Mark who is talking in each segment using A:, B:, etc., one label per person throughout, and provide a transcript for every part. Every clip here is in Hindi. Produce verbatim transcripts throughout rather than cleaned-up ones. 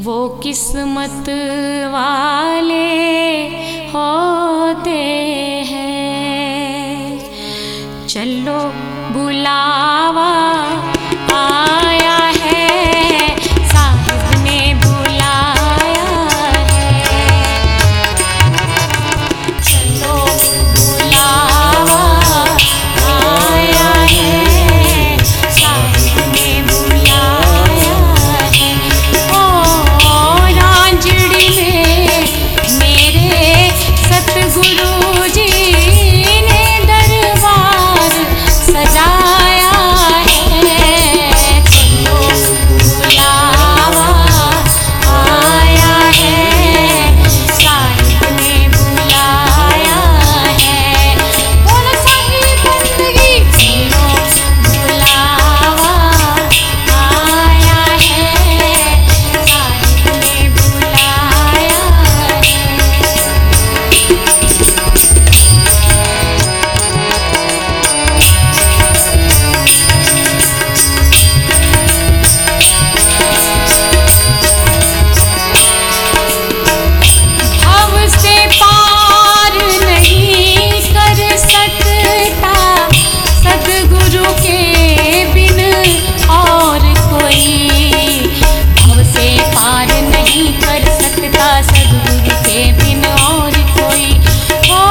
A: वो किस्मत वाले होते हैं। चलो बुलावा आया है, साहिब ने बुलाया है। चलो बुलावा आया है, साहिब ने बुलाया है। ओ रांझड़ी में मेरे सतगुरु जी ने दरबार सजाया है। चलो बुलावा आया है, साहिब ने बुलाया है। बोलो साहिब बंदगी, चलो बुलावा आया है, साहिब ने बुलाया है। भव से पार नहीं कर सकता सद्गुरु के बिन और कोई। भव से पार नहीं कर सकता सद्गुरु के बिन और कोई। ओ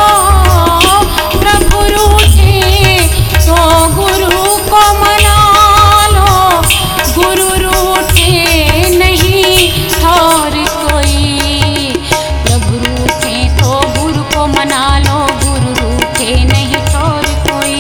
A: प्रभु रूठे तो गुरु को मना लो, गुरु रूठे नहीं और कोई। प्रभु रूठे तो गुरु को मना लो, गुरु रूठे नहीं और कोई।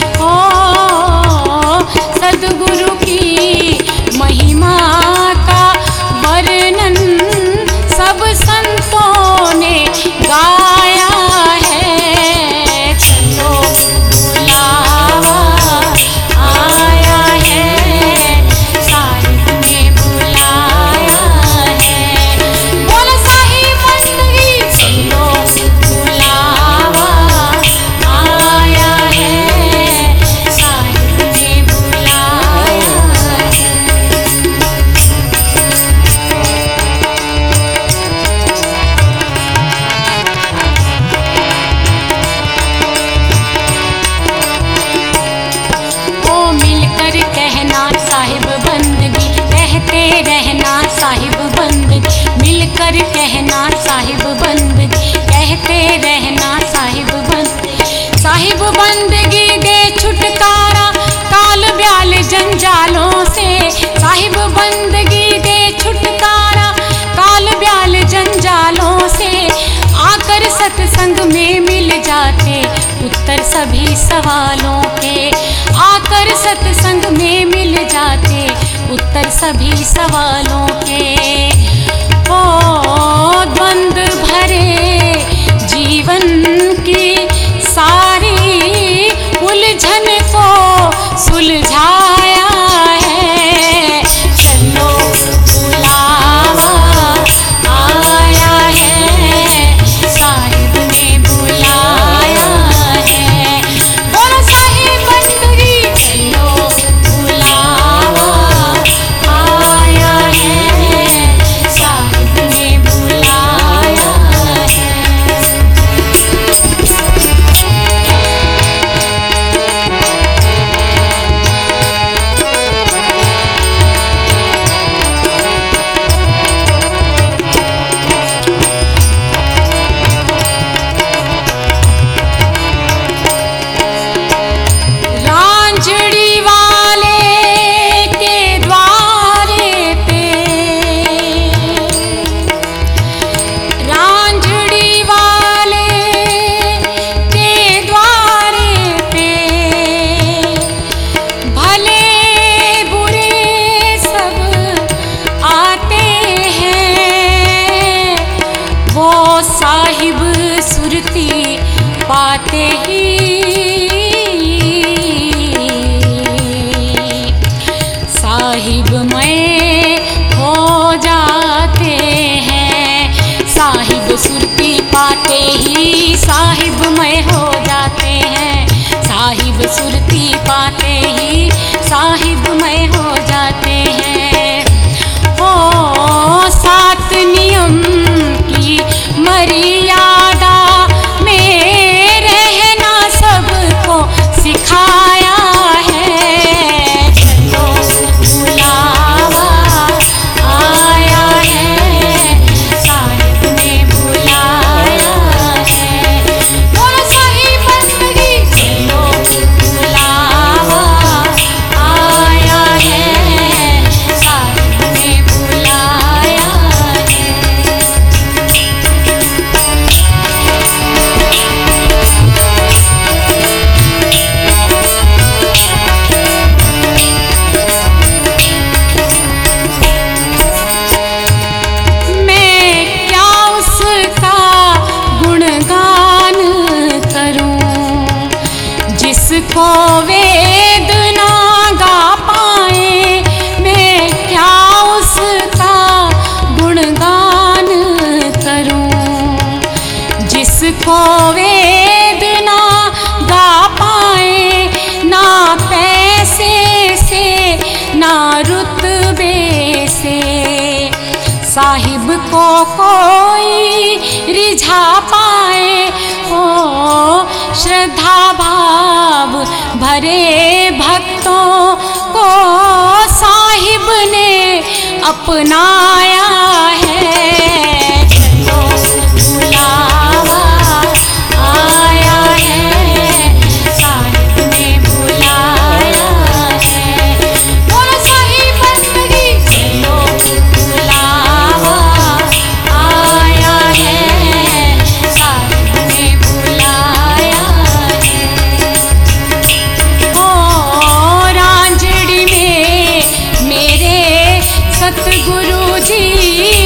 A: ओ सद्गुरु की महिमा का वर्णन सब संतों ने गाया है। चलो बुलावा आया है, साहिब ने बुलाया है। बोलो साहिब बंदगी, चलो बुलावा आया है, साहिब ने बुलाया है। ओ मिलकर कहना साहिब बंदगी, कहते रहना साहिब बंदगी। मिलकर कहना साहिब बंदगी, कहते रहना साहिब बंदगी। साहिब बंदगी दे छुटकारा काल ब्याल जंजालों से। साहिब बंदगी दे छुटकारा काल ब्याल जंजालों से। आकर सत्संग में मिल जाते उत्तर सभी सवालों के। आकर सत्संग में मिल जाते उत्तर सभी सवालों के। ओ द्वंद भरे जीवन की सारी उलझन को सुलझाया है। चलो बुलावा आया है, साहिब ने बुलाया है। बोलो साहिब बंदगी, चलो बुलावा आया है, साहिब ने बुलाया है। रांझड़ी वाले के द्वारे पे, रांझड़ी वाले के द्वारे पे भले बुरे सब आते हैं। वो साहिब सुरती पाते ही साहिबमय हो जाते हैं। साहिब सुरती पाते ही साहिबमय हो जाते हैं। साहिब सुरती पाते ही साहिबमय हो जाते हैं। ओ साहिब को कोई रिझा पाए हो, श्रद्धा भाव भरे भक्तों को साहिब ने अपनाया है। चलो बुलावा आया है, साहिब ने बुलाया है। बोलो साहिब बंदगी, चलो बुलावा आया है, साहिब ने बुलाया है। ओ रांझड़ी में मेरे सतगुरु जी